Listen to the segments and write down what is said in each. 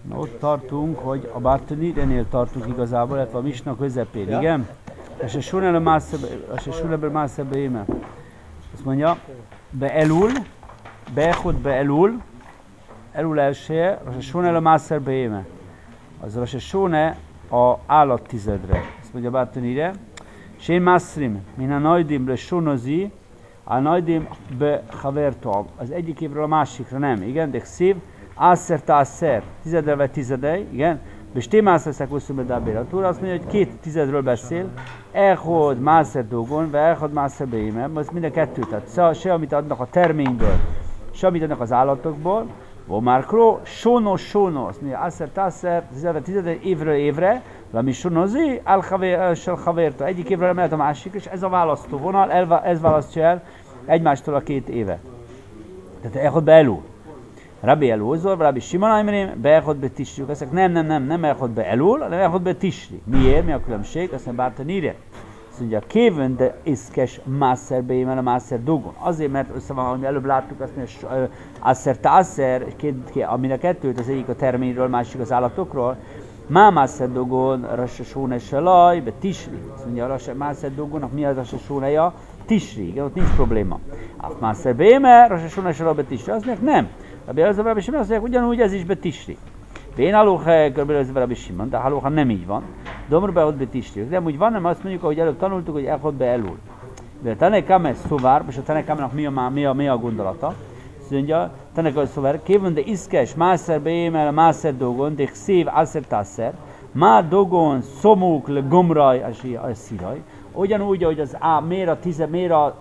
Na, ott tartunk, hogy a Bartanirenél tartunk igazából, illetve a Misna közepén, ja. Igen? És a Sunebel Mászebe éme. Azt mondja, Beelul, Beechod Beelul, Elul elsője, Rosh Hashanah Mászebe éme. Az Rosh Hashanah a állattizedre. Azt mondja Bartanire, Sén Mászrim, min a Najdim le Shonozi, a Najdim be Haverto. Az egyik évről a másikra nem, igen, de szív, Ászer Tászer, tizedelve tizedej, igen, Besté Mászeszek Uszumbe Dabér. A Tóra azt mondja, hogy két tizedről beszél, Echod Mászer Dogon, vagy Echod Mászer Beime, az minden kettő, tehát se amit adnak a terményből, se amit adnak az állatokból, Vomárkró, Sonos, azt mondja, Ászer Tászer, tizedelve tizedej, évről évre, Lami Sonozi, Al Haverto, egyik évről emelet a másik, és ez a választó vonal, ez választja el egymástól a két éve. Tehát Echod Beelul. Rabbi Elúzor, Rabbi Simon Aimrim, Beechod be Tisri. Ezek nem Echod be Elul, hanem Echod be Tisri. Miért? Mi a különbség? Azt mondja Bartanire. Azt mondja, Kévön de iszkes Mászer beémel a Mászer Dogon. Azért, mert össze van, ahogy előbb láttuk, azt mondja, Ászer Tászer, aminek kettőt, az egyik a terményről, másik az állatokról. Mászer Dogon, Rosh Hashanah Shalai, be Tisri. Azt mondja, Mászer Dogonnak mi az Rosh Hashanah-ja? Tisri. Igen, ott nincs probléma. Mászer beémel, Rosh Hashanah Shalai, be Tisri. Azt mondja, nem. Rabbi Elazar Rabbi Simon azt mondják, ugyanúgy ez is betisri. Én halóha körülbelül Rabbi Simon, de halóha nem így van. Domrbe ott betisri. De úgy van, nem azt mondjuk, ahogy előbb tanultuk, hogy elhod be elul. De Tanekame szovár, és a Tanekámának mi a gondolata? Azt mondja, Tanekame szovár, kévön de iszkes, mászer beémel a mászer dogon, de szív ászer tászer, má dogon szomuk le gomraj a sziraj. Ugyanúgy, hogy az miért a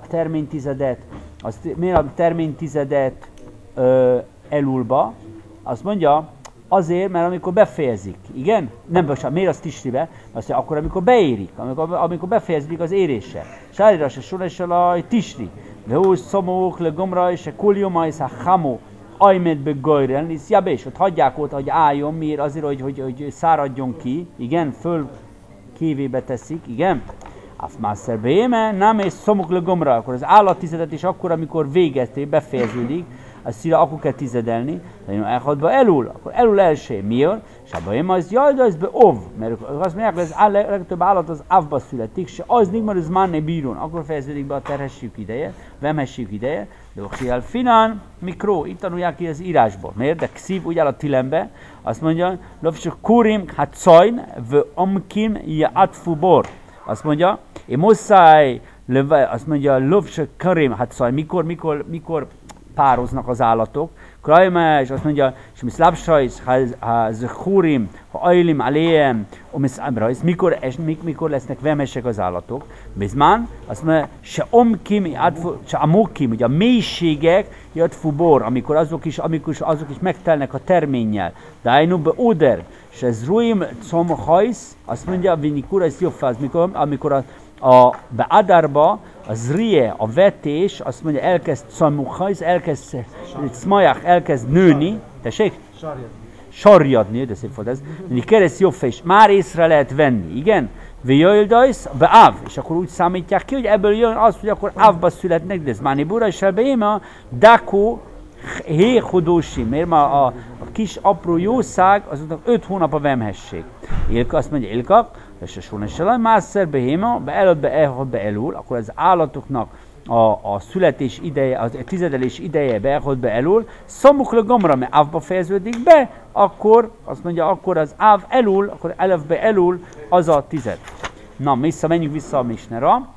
terménytizedet elulba, azt mondja, azért, mert amikor befejezik, igen? Nem, bocsánat, miért az tisribe? Azt mondja, akkor, amikor beérik, amikor befejezik az érése. Sárira se soresalaj tisri. Lehúz szomók, le gomra, és a kuljoma, és a hamó, ajmed be gajren, és jabés, ott hagyják ott, hogy álljon, miért? Azért, hogy száradjon ki, igen? Föl kévébe teszik, igen? Afmászer béme, nem és szomok le gomra, akkor az állattizedet is akkor, amikor végezték, befejeződik, azt szíra akkor kell tizedelni, de én elhadba elul, akkor elul elsője. Miért? És abban én az jaj, de ez be ov, mert azt mondják, hogy az legtöbb állat az avba születik, és az nigmar az manne bíron, akkor fejeződik be a terhesség ideje, vemhesség ideje, de oxiál finán, mikró, itt tanulják ki az írásból. Miért? De szív úgy áll a tilembe, azt mondja, lovsok kurim, hát szajn, ve omkim, ja atfubor. Azt mondja, én muszáj, azt mondja, lovsok kurim, hát szajn, mikor pároznak az állatok. Krajma, és azt mondja, és mi szlápsajsz, ha zechúrim, ha ajlim, aléjem, mikor lesznek vemesek az állatok. Bizmán, azt mondja, se omkim, se amokim, ugye a mélységek, jatfu bor, amikor azok is megtelnek a terménnyel. Dájnu be oder, se zruim, comhajsz, azt mondja, vinikura, ez jobb fáz, amikor a beadárba, a zrie, a vetés, azt mondja, elkezd szamukhajsz, elkezd nőni, tessék? Sarjadni, de szép volt ez. Kereszt jobb fej, már észre lehet venni, igen? Vjöldajsz, beáv, és akkor úgy számítják ki, hogy ebből jön az, hogy akkor ávba születnek, de ez máni bura, és elbeéma, daku, héhodósi, mert ma a kis apró jószág, azoknak 5 hónap a vemhesség. Ilka, azt mondja, Ilka, és a soneselaj, mászer behéma, beelul, akkor az állatoknak a születés ideje, a tizedelés ideje beelhod beelul, szomukle gomra, mert ávba fejeződik be, akkor, azt mondja, akkor az áv elul, akkor elef beelul, az a tized. Na, menjünk vissza a Misnera.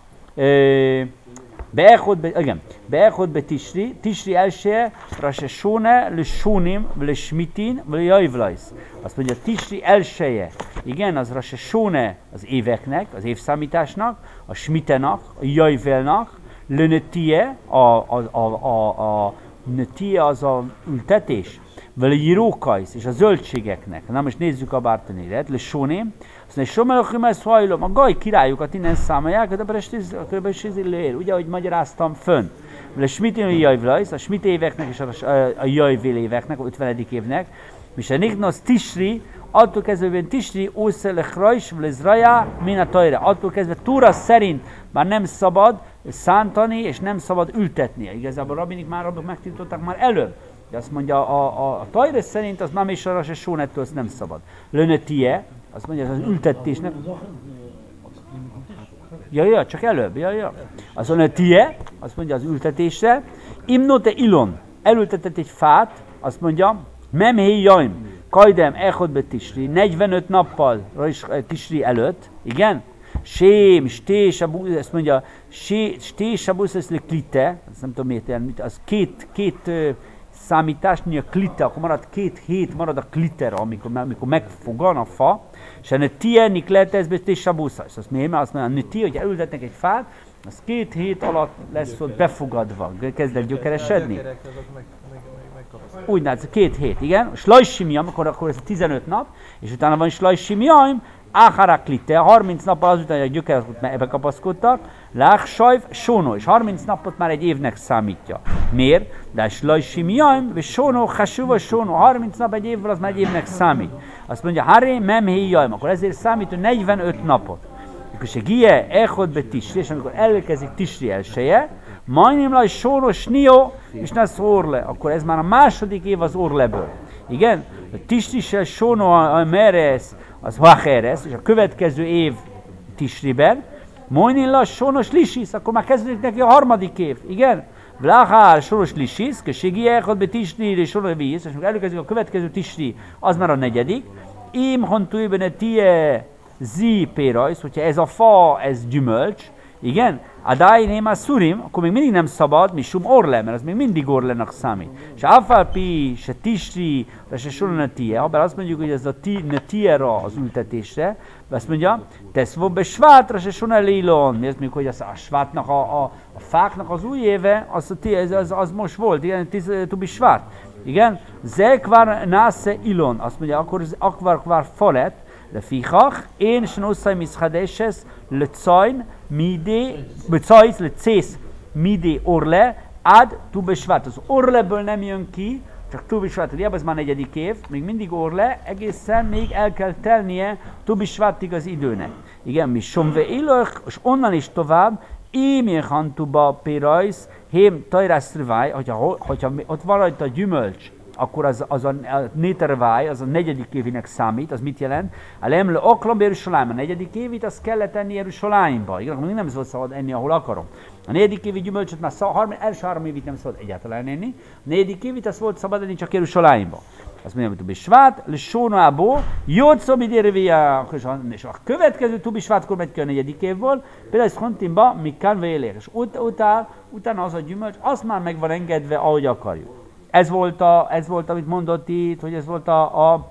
Beechod be Tisri, Tisri elsője, Rosh Hashanah, le Shunim, le Shmitin, le Jajvlajsz. Azt mondja, Tisri elsője, igen, az Rosh Hashanah az éveknek, az évszámításnak, a Shmitenak, a Jajvelnak, le Netie, a Netie az a ültetés, vele Jirókajsz és a zöldségeknek. Na most nézzük a Bartaniret, le Shunim, azt mondja, Somelachim ez hajlom, a gaj királyokat innen számolják, de kb. Ugye, ahogy magyaráztam fönn. Le Shmitin a Jajvlajsz, a Shmit éveknek és a Jajvél éveknek, a 50. évnek, és a Niknos Tisri, attól kezdve Tisri, Ószelech Rajs, Vlezraja, Mina Tajra. Attól kezdve Túra szerint már nem szabad szántani, és nem szabad ültetnie. Igazából rabbinik már megtiltották már előbb, De azt mondja, a Tajra szerint az Mame és a Rosh Hashonettől nem szabad. Lönetie, azt mondja, az ültetésnek. Ja, csak előbb, ja. Az lönetie, azt mondja az ültetésre. Imnote ilon, elültetett egy fát, azt mondja, memhéj jaim, kajdem echodbe tisri, 45 nappal tisri előtt, igen? Sém, stésabusz, ezt mondja, stésabusz, ez klite, azt nem tudom miért jelent, az két számítás, mi a klite, akkor marad 2 hét, marad a klitera, amikor megfogan a fa, és a tie lehet ez stésabusz, azt miért, mert azt mondja, a tie, hogy elültetnek egy fát, az 2 hét alatt lesz ott befogadva, kezd el gyökeresedni. Úgy látsz, 2 hét, igen. Slajsim jam, akkor ez 15 nap, és utána van slajsim jam, áharaklite, 30 nappal azután, hogy a gyökerek bekapaszkodtak, lách sajv sónó, és 30 napot már egy évnek számítja. Miért? De slajsim jam, és sónó, hasuva sónó, 30 nap egy évvel, az már egy évnek számít. Azt mondja, haré memhéj jam, akkor ezért számít, hogy 45 napot. És gie echodbe tisri, és amikor elkezik tisri elsője, majdnem laj sóros nió, és nasz orle, akkor ez már a második év az orleből. Igen? A tisrisel sóno a meres, az hacheres, és a következő év tisriben, majdnem laj sónos lisis, akkor már kezdődik neki a harmadik év. Igen? Vláhár soros lisis, és gie echodbe tisri, és soros víz, és amikor elkezik a következő tisri, az már a negyedik. Im hontújben tie zi pérajsz, hogyha ez a fa, ez gyümölcs, igen, a dájném a szurim, akkor még mindig nem szabad, mi sum orle, mert az még mindig orlenak számít. És afalpi, se tisri, se sonatie, ha bár azt mondjuk, hogy ez a tiera az ültetésre, azt mondja, tesz vobbe svátra, se sonalilon, mi azt mondjuk, hogy a svátnak, a fáknak az új éve, az most volt, igen, tubi svát, igen, zekvár násze ilon, azt mondja, akkor az akvar fa lett, לפיכך, אין שנוסי מסחדשס לציין מידי, בצייz לצész מידי orle, ad tu besvát. Az orleből nem jön ki, csak tu besvát, ugye ez már 4. év, még mindig orle, egészen még el kell telnie tu besvátig az időnek. Igen, mi somve élök, és onnan is tovább, émér hantuba pérajsz, hém tajrászriváj, hogyha ott van rajta a gyümölcs, akkor az a néterváj, az a 4. évinek számít, az mit jelent? A lemle oklam Jeruzsálem, a 4. évit, azt kellett enni Jeruzsálemba. Igen, akkor még nem szabad enni, ahol akarom. A 4. évi gyümölcsöt már első 3 évit nem szabad egyáltalán enni. A 4. évit azt volt szabad enni csak Jeruzsálemba. Azt mondja, hogy Tubi Svát, le Sónából, Jócom idérvia, és a következő Tubi Svátkor megy ki a 4. évből, például ez Hontimba, Mikán Vélér, és utána az a gyümölcs, azt már meg van engedve, ahogy akarjuk. Ez volt, amit mondott itt, hogy ez volt a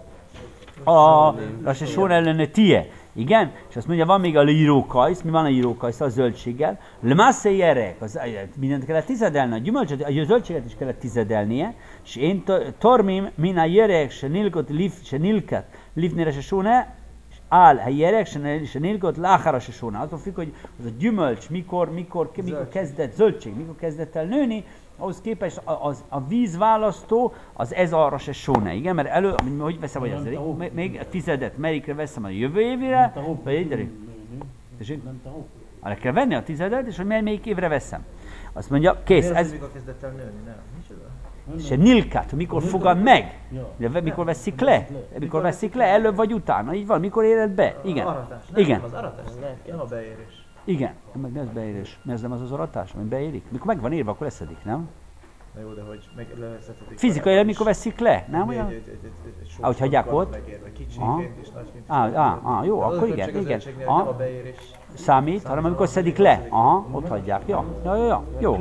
Rosh Hashon ellene tie. Igen? És azt mondja, van még a írókajsz, mi van a írókajsz, a zöldséggel. Le masse jerek, mindent kellett tizedelni, a gyümölcsöt, a zöldséget is kellett tizedelnie, és én tormim, min a jerek, se nilkat, livni Rosh Hashone, áll a jerek, se nilkat, láchar Rosh Hashone. Attól függ, hogy az a gyümölcs, mikor kezdett zöldség, mikor kezdett el nőni, ahhoz képest a vízválasztó az ez a Rosh Hashone, igen, mert hogy veszem, hogy azért, még a tizedet melyikre veszem a jövő évre, vagy egyre? Arra kell venni a tizedet, és hogy melyik évre veszem. Azt mondja, kész. Ez mikor kezdett el nőni, nem? Se nilkat, mikor fogad meg, mikor veszik le, előbb vagy utána, így van, mikor éred be, igen. Aratás, igen. Az aratás, nem a beérés. Igen, meg ez beérés, ez nem az aratás, ami beérik. Mikor meg van érve, akkor leszedik, nem? Na jó, de hogy leszedhetik. Fizikailag mikor veszik le, nem olyan? Ahogy hagyják ott? Kicsiként és nagyként. Jó, akkor igen. Nem a beérés. Számít, hanem amikor szedik le. Aha, ott hagyják. Jó.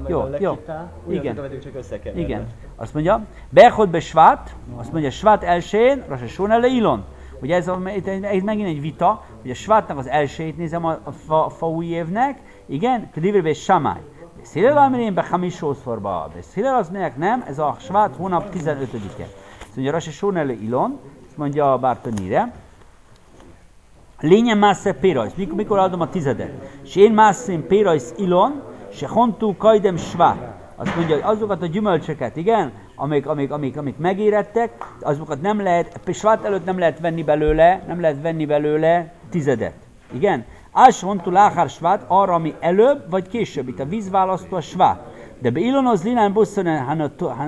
Igen. Azt mondja, Bechod be Svát, azt mondja, Svát elsőjén, Rosh Hashon le Ilon. Ugye ez megint egy vita, hogy a Svátnak az elsőjét nézem a fa új évnek, igen, Kedivre Samály. Szélel almirén be Hamisószorba, de Szélel az mondják nem, ez a Svát hónap 15-e. Azt mondja, Rosh Hashon le Ilon, azt mondja a Bartanire, lényen másze pérajsz, mikor adom a tizedet. És én mászén pérajsz Ilon, se hontú kajdem Svát. Azt mondja, hogy azokat a gyümölcsöket, igen, amik megérettek, azokat nem lehet, svát előtt nem lehet venni belőle tizedet. Igen? Ás hontú láhár svát arra, ami előbb vagy később. Itt a vízválasztó a svát. De be Ilonoz Linán Bosszone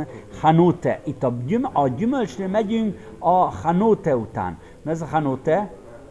Hanote. Itt a gyümölcsnél megyünk a Hanote után. Mi ez a Hanote?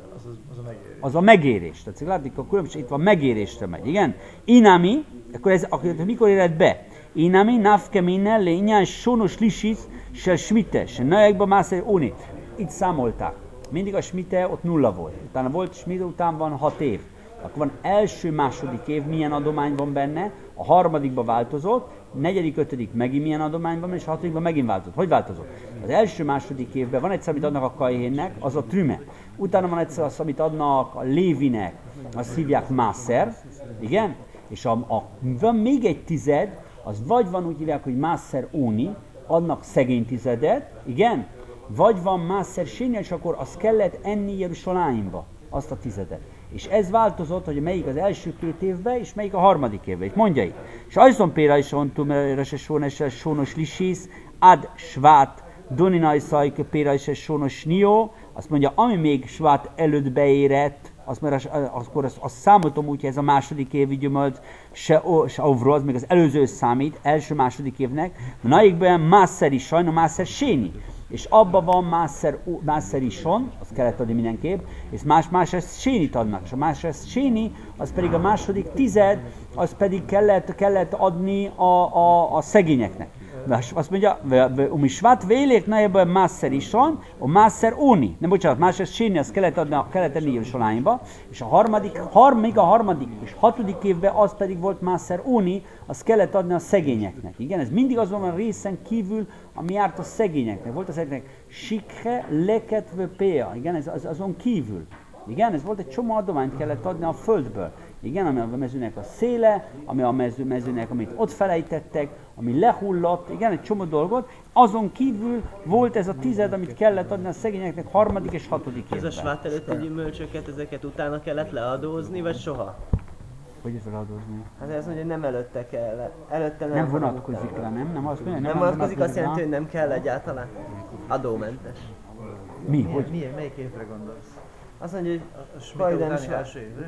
Az a megérés. Az a megérés. Tehát látjuk, a különbség itt van, megérésre megy, igen? Inami, akkor mikor éred be? Inami nafke minne lényán sonos lisis se smite, se naekba mászai oni. Itt számolták. Mindig a smite ott 0 volt. Utána volt smite, után van 6 év. Akkor van első, második év, milyen adomány van benne, a harmadikban változott, negyedik, ötödik megint milyen adomány van, és a hatodikban megint változott. Hogy változott? Az első, második évben van egyszer, amit adnak a kajhénnek, az a trüme. Utána van egyszer az, amit adnak a lévinek, azt hívják mászer, igen? És van még egy tized, az vagy van úgy hívják, hogy mászer óni, adnak szegény tizedet, igen? Vagy van mászer séni, és akkor azt kellett enni Jeruzsálemba, azt a tizedet. És ez változott, hogy melyik az első 2 évben, és melyik a harmadik évben. Itt mondja itt. És azon például is mondtam, hogy sónos lisis, ad svát, doninai szajk, például is sónos nió, azt mondja, ami még svát előtt beérett, akkor azt számoltam úgy, hogy ez a második évi gyümölcs, se ovro, az még az előző számít, első-második évnek, naikben mászer is sajna, mászer séni. És abban van mászer ison, azt kellett adni mindenképp, és mászer sénit adnak. És a mászer séni, az pedig a második tized, az pedig kellett adni a szegényeknek. Azt mondja, mi svát vélék najebben mászer ison, a mászer óni. Nem bocsánat, mászer séni, azt kellett adni Jeruzsálemba, és a harmadik és 6. évben az pedig volt mászer óni, azt kellett adni a szegényeknek. Igen, ez mindig azon a részen kívül, ami járt a szegényeknek. Volt az egynek sikhe, leket, péa. Igen, ez azon kívül. Igen, ez volt egy csomó adományt kellett adni a földből. Igen, ami a mezőnek a széle, ami a mezőnek, amit ott felejtettek, ami lehullott, igen, egy csomó dolgot. Azon kívül volt ez a tized, amit kellett adni a szegényeknek 3. és 6. évben. Ez a svát előtti gyümölcsöket, ezeket utána kellett leadózni, vagy soha? Hogy ez leadózni? Hát ez mondja, hogy nem előtte kell. Előtte nem vonatkozik rá, nem? Azt mondja, nem vonatkozik, azt jelenti, hogy nem kell egyáltalán. Adómentes. Mi? Hogy? Melyik évre gondolsz? Azt mondja, hogy A Kajdem svát.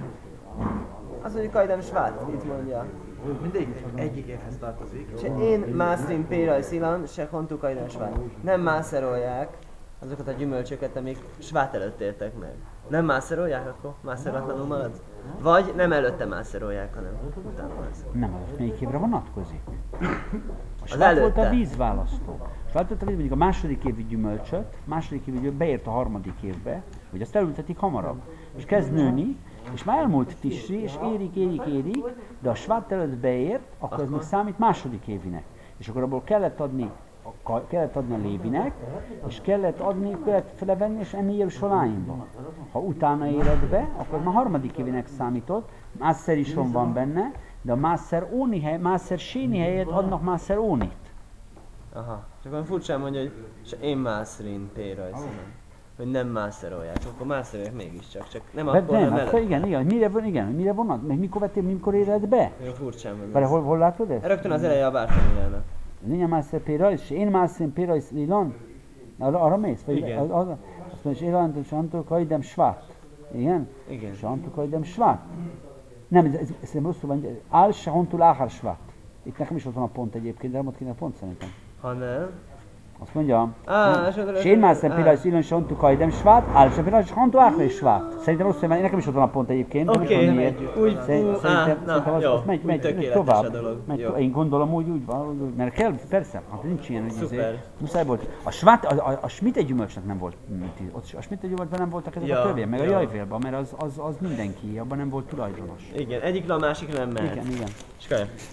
Azt mondja, hogy Kajdem svát, itt mondja. Mindegyik egyik évhez tartozik. És én mászrin péraj szilan, se hontu Kajdem svát. Nem mászerolják azokat a gyümölcsöket, amik svát előtt értek meg. Nem mászerolják, akkor mászeratlanul maradsz? Vagy nem előtte mászerolják, hanem utána mászerolják. Nem, az melyik évre vonatkozik? A svát volt a vízválasztó. Svát volt a víz, mondjuk a második évi gyümölcsöt, beért a 3. évbe, hogy azt elültetik hamarabb. És kezd nőni, és már elmúlt tisri, és érik, de a svát előtt beért, akkor ez még számít második évinek. És akkor abból kellett adni a lévinek, és kellett felevenni és enni Jeruzsálemba. Ha utána éred be, akkor már 3. évinek számított, mászer ison van benne, de a mászer séni helyett adnak mászer ónit. Aha, csak olyan furcsán mondja, hogy én mászrin pérajszínen. Hogy nem mászerolják, akkor mászerolják mégiscsak, csak nem akkor nem előtt. Mire vonat? Mikor éred be? Olyan furcsán mondja. Várj, hol látod ezt? Rögtön az eleje a Bártaniának. Nincs mászer pérajsz, én mászer pérajsz Ilan? Arra mész? Igen. Azt mondja, és Ilan, Santok, Kajdem svát. Igen? Igen. Santok, Kajdem svát. Nem, ez rosszul van, áll se hontul áhár svát. Itt nekem is ott van a pont egyébként, de nem ott kéne a pont szerintem. Ha nem. Azt mondja, és én már szem például, hogy Ilon Sontu Kajdem svát, áll sem például, hogy Hantu Áhre svát. Szerintem rosszul van, nekem is ott van a pont egyébként. Oké, úgy, szerintem jó, megy tovább. Én gondolom úgy van, mert kell, persze, hát nincs ilyen, hogy muszáj volt. A svát, a smite gyümölcsnek nem volt, a smite gyümölcsben nem voltak ezek a tövén, meg a jajvélben, mert az mindenki, abban nem volt tulajdonos. Igen, egyikre a másikra nem mehet. Igen. És